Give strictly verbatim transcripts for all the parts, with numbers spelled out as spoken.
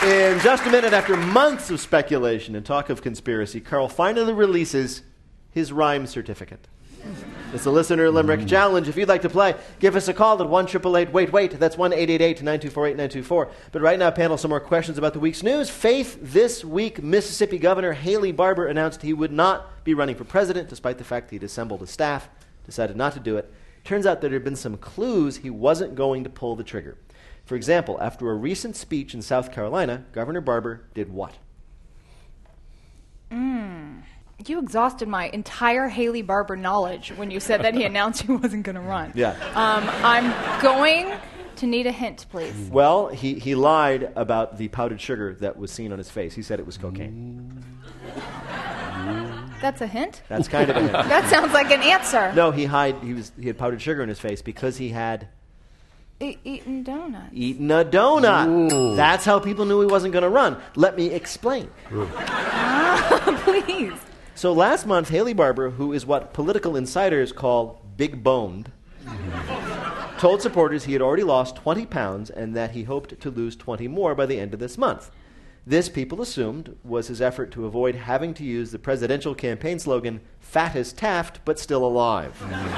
In just a minute, after months of speculation and talk of conspiracy, Carl finally releases his rhyme certificate. It's a listener limerick mm. challenge. If you'd like to play, give us a call at one eight eight eight wait wait. That's one eight eight eight nine two four eight nine two four. But right now, panel, some more questions about the week's news. Faith, this week, Mississippi Governor Haley Barbour announced he would not be running for president, despite the fact he'd assembled a staff, decided not to do it. Turns out there had been some clues he wasn't going to pull the trigger. For example, after a recent speech in South Carolina, Governor Barbour did what? Mm. You exhausted my entire Haley Barbour knowledge when you said that he announced he wasn't going to run. Yeah. Um, I'm going to need a hint, please. Well, he, he lied about the powdered sugar that was seen on his face. He said it was cocaine. That's a hint? That's kind of a hint. That sounds like an answer. No, he hide, he was he had powdered sugar in his face because he had E- eaten donuts. eaten a donut. Ooh. That's how people knew he wasn't going to run. Let me explain. Ah, please. So last month, Haley Barbour, who is what political insiders call big-boned, told supporters he had already lost twenty pounds and that he hoped to lose twenty more by the end of this month. This, people assumed, was his effort to avoid having to use the presidential campaign slogan, "Fat as Taft, but still alive."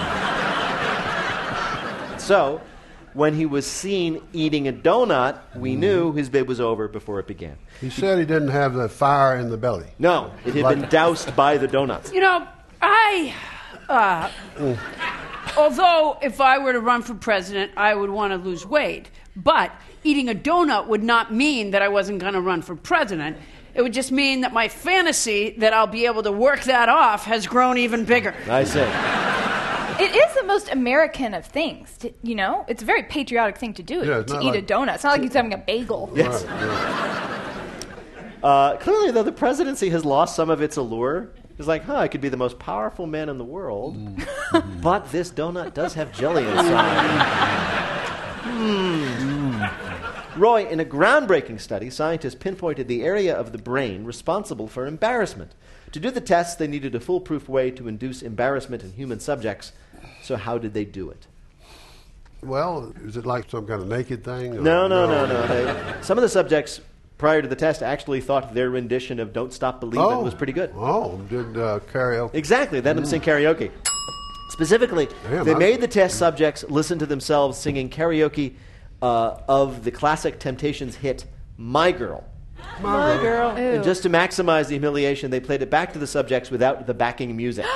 So, when he was seen eating a donut, we knew his bid was over before it began. He said he didn't have the fire in the belly. No, it had Like- been doused by the donuts. You know, I, uh, although if I were to run for president, I would want to lose weight. But eating a donut would not mean that I wasn't going to run for president. It would just mean that my fantasy that I'll be able to work that off has grown even bigger. I see. It is the most American of things, to, you know? It's a very patriotic thing to do, Yeah, it's to not eat like- a donut. It's not like he's having a bagel. Yes. Right, right. Uh, clearly, though, the presidency has lost some of its allure. It's like, huh, I could be the most powerful man in the world, Mm. but this donut does have jelly inside. Hmm. Roy, in a groundbreaking study, scientists pinpointed the area of the brain responsible for embarrassment. To do the tests, they needed a foolproof way to induce embarrassment in human subjects. So how did they do it? Well, is it like some kind of naked thing? or- No, no, no, no. They, some of the subjects, prior to the test, actually thought their rendition of Don't Stop Believin' Oh. was pretty good. Oh, did uh, karaoke. Exactly. They had them sing karaoke. Specifically, Damn, they I- made the test subjects listen to themselves singing karaoke uh, of the classic Temptations hit, My Girl. My Girl. And just to maximize the humiliation, they played it back to the subjects without the backing music.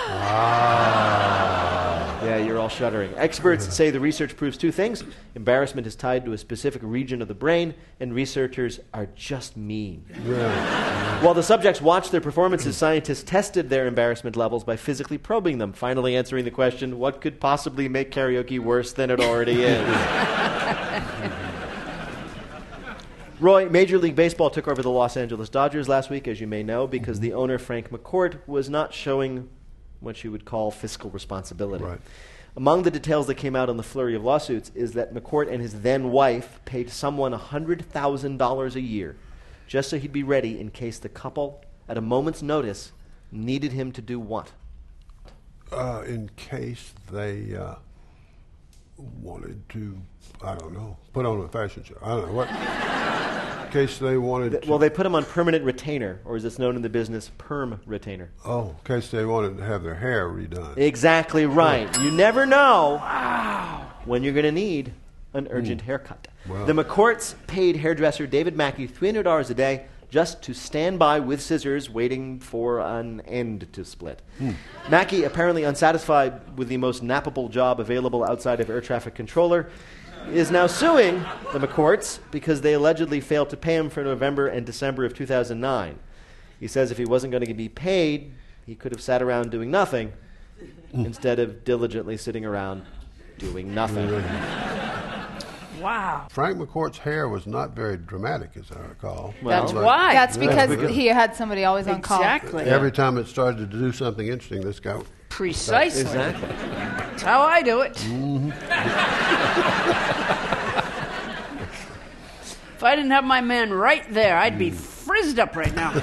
Ah. Yeah, you're all shuddering. Experts say the research proves two things. Embarrassment is tied to a specific region of the brain, and researchers are just mean. Yeah. While the subjects watched their performances, scientists tested their embarrassment levels by physically probing them, finally answering the question, what could possibly make karaoke worse than it already is? Roy, Major League Baseball took over the Los Angeles Dodgers last week, as you may know, because the owner, Frank McCourt, was not showing what you would call fiscal responsibility. Right. Among the details that came out on the flurry of lawsuits is that McCourt and his then-wife paid someone one hundred thousand dollars a year just so he'd be ready in case the couple, at a moment's notice, needed him to do what? Uh, in case they uh, wanted to, I don't know, put on a fashion show. I don't know what. In case they wanted Th- to. well, they put him on permanent retainer, or as it's known in the business, perm retainer. Oh, in case they wanted to have their hair redone. Exactly right. You never know when you're going to need an urgent haircut. Wow. The McCourts paid hairdresser David Mackey three hundred dollars a day just to stand by with scissors waiting for an end to split. Mackey, apparently unsatisfied with the most nappable job available outside of air traffic controller, is now suing the McCourts because they allegedly failed to pay him for November and December of two thousand nine. He says if he wasn't going to be paid, he could have sat around doing nothing instead of diligently sitting around doing nothing. Wow. Frank McCourt's hair was not very dramatic, as I recall. That's But why. That's because because- he had somebody always on call. Exactly. Every time it started to do something interesting, this guy. Precisely. Exactly. That's how I do it. If I didn't have my man right there, I'd be frizzed up right now.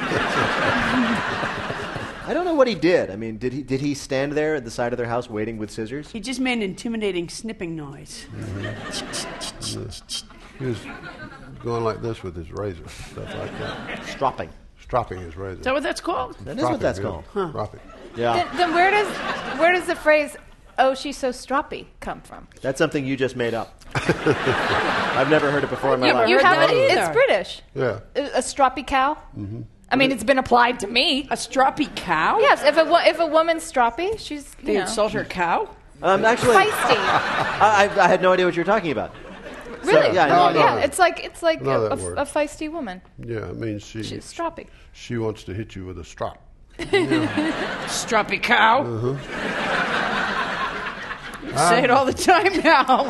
I don't know what he did. I mean, did he did he stand there at the side of their house waiting with scissors? He just made an intimidating snipping noise. He was going like this with his razor, stuff like that. Stropping. Stropping his razor. Is that what that's called? That is what that's yeah. called. Huh. Stropping. Yeah. Then, then where does where does the phrase "oh, she's so stroppy" come from? That's something you just made up. I've never heard it before in my You, life. you heard haven't? that either. It's British. Yeah. A, a stroppy cow. Mm-hmm. I mean, it's been applied to me. A stroppy cow? Yes, if a wo- if a woman's stroppy, she's you They know, insult her cow? Um, actually, feisty. I, I, I had no idea what you were talking about. Really? yeah, no, Well, no, yeah. no. It's like it's like Know a, that a- word. a feisty woman. Yeah, it means she She's stroppy. she wants to hit you with a strop. Stroppy cow? Uh-huh. You say it all the time now.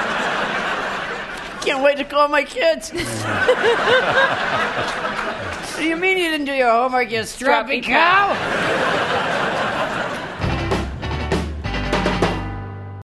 Can't wait to call my kids. What do you mean you didn't do your homework, you stroppy cow?